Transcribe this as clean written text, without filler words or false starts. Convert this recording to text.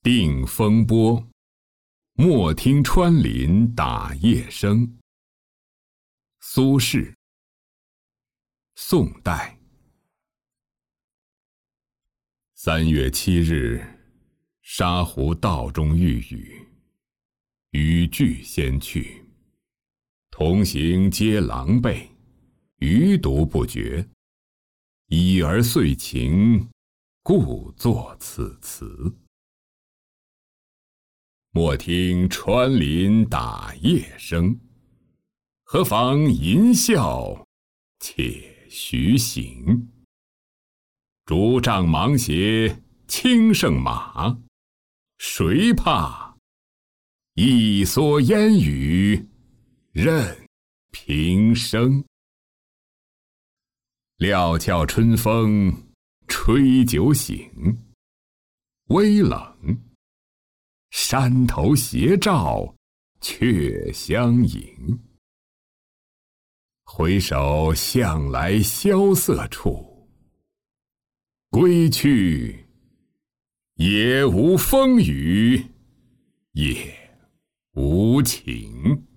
定风波，莫听穿林打叶声。苏轼，宋代。3月7日，沙湖道中遇雨，雨具先去，同行皆狼狈，余独不觉。已而遂晴，故作此词。莫听穿林打叶声，何妨吟啸且徐行。竹杖芒鞋轻胜马，谁怕？一蓑烟雨任平生。料峭春风吹酒醒，微冷，山头斜照却相迎。回首向来萧瑟处，归去，也无风雨也无晴。